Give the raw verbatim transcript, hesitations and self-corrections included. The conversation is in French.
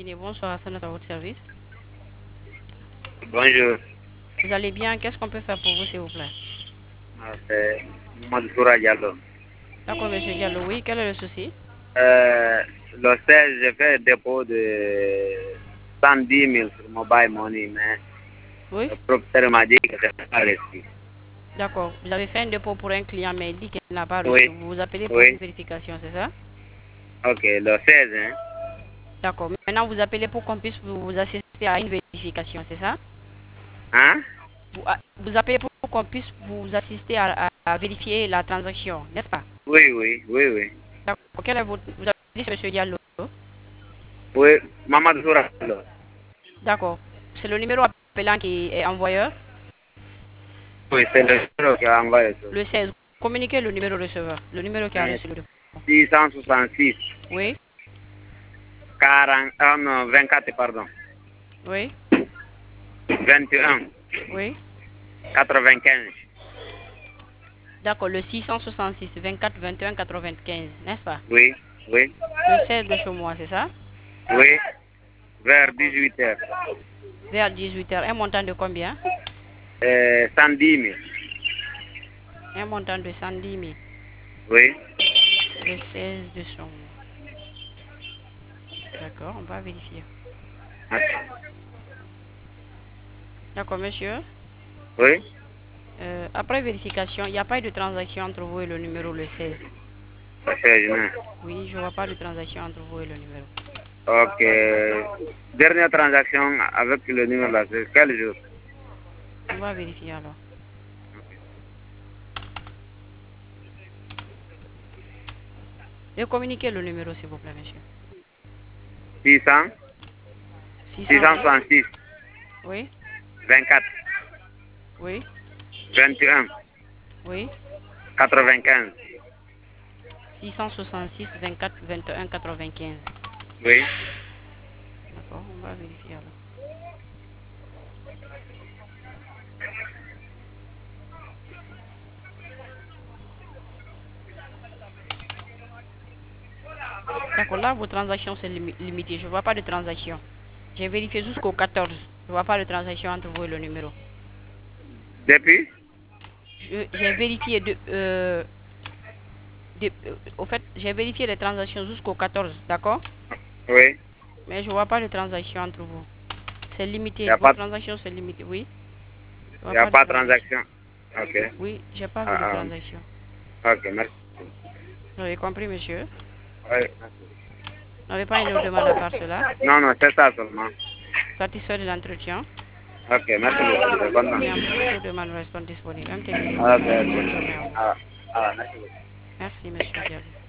cabinet. Bonsoir, Hassan à votre service. Bonjour. Vous allez bien? Qu'est-ce qu'on peut faire pour vous, s'il vous plaît? Ah, c'est Madsoura Diallo. D'accord, monsieur Diallo. Oui, quel est le souci? Euh, le seize, j'ai fait un dépôt de cent dix mille sur Mobile Money, mais Oui. le propriétaire m'a dit que je n'ai pas reçu. D'accord. Vous avez fait un dépôt pour un client, mais il dit qu'il n'a pas reçu. Oui, Vous vous appelez pour une oui. vérification, c'est ça? Ok, le seize, hein? D'accord. Maintenant, vous appelez pour qu'on puisse vous, vous assister à une vérification, c'est ça? Hein? Vous, ah, vous appelez pour qu'on puisse vous assister à, à- à vérifier la transaction, n'est-ce pas? Oui, oui, oui, oui. D'accord. Quel est votre... Vous avez dit, monsieur Diallo? Oui, Mamadou Soura Diallo. D'accord. C'est le numéro appelant qui est envoyeur. Oui, c'est le numéro qui a envoyé ça. Le seize. Communiquez le numéro receveur. Le numéro qui a Euh, reçu le... six cent soixante-six, Oui. quarante, ah non, vingt-quatre, pardon. Oui. vingt et un, Oui. quatre-vingt-quinze. D'accord, le six cent soixante-six, vingt-quatre, vingt et un, quatre-vingt-quinze, n'est-ce pas? Oui, oui, Le seize de ce mois, c'est ça? oui, vers D'accord. dix-huit heures. Vers dix-huit heures. Un montant de combien? Euh, cent dix mille. Un montant de cent dix mille. Oui. Le seize de ce mois. D'accord, on va vérifier. D'accord, monsieur. Oui. Euh, après vérification, il n'y a pas eu de transaction entre vous et le numéro le seize. seize mai. Oui, je ne vois pas de transaction entre vous et le numéro. Ok. Dernière transaction avec le numéro là, c'est quel jour? On va vérifier alors. Et communiquez le numéro, s'il vous plaît, monsieur. six cents, six cent vingt. six cent soixante-six, Oui, vingt-quatre, oui, vingt et un, oui. quatre-vingt-quinze. six cent soixante-six, vingt-quatre, vingt et un, quatre-vingt-quinze. Oui. D'accord, on va vérifier alors. D'accord, là, vos transactions sont limi- limitées. Je ne vois pas de transaction. J'ai vérifié jusqu'au quatorze. Je ne vois pas de transaction entre vous et le numéro. Depuis? Je- J'ai vérifié de, euh, de- euh, au fait, j'ai vérifié les transactions jusqu'au quatorze, d'accord? Oui. Mais je ne vois pas de transaction entre vous. C'est Il n'y limité. a Vos pas, transactions sont limitées, oui. Je ne vois y a pas de pas de transaction. transaction. Ok. Oui, j'ai pas vu de Ah, transaction. ah, ok, merci. Vous avez compris, monsieur? Oui, merci. Vous n'avez pas une autre demande à part cela? Non, non, c'est ça seulement. Satisfait de l'entretien? Ok, merci beaucoup. Bonne Bien, nuit. d'autres demandes restent disponibles. Un technicien vous Ok, répondra. Bonne ok. journée à vous. Ah, ah, merci beaucoup. Merci, monsieur Diallo.